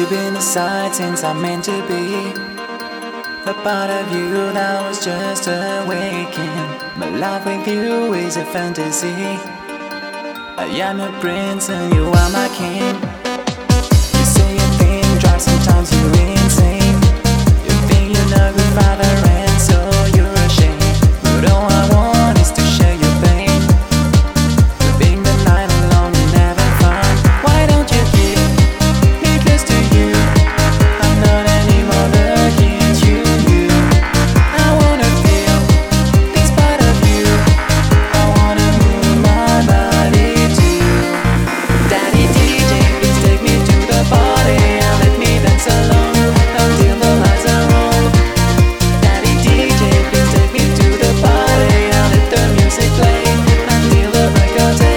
been aside since I'm meant to be. The part of you that was just awakening. My life with you is a fantasy. I am a prince and you are my king. You say a thing, drive sometimes you insane. You think you're not good father and so you're ashamed. But all I want is to share your pain. Living the night alone and having fun. Why don't you keep me close to you? I'm not anymore looking to you. I wanna feel this part of you. I wanna move my body too. Daddy DJ, please take me to the party and let me dance alone until the lights are on. Daddy DJ, please take me to the party and let the music play until the break of day.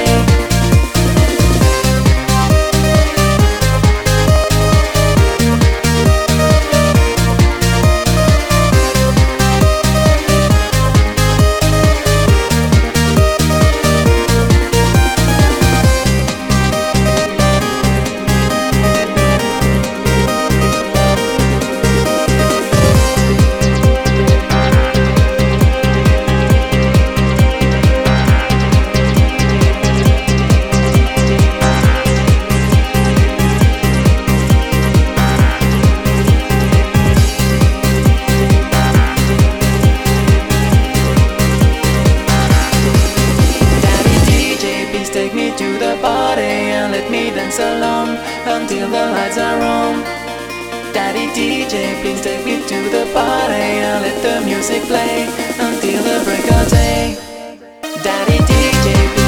Take me to the party and let me dance alone until the lights are on. Daddy DJ, please take me to the party and let the music play until the break of day. Daddy DJ, please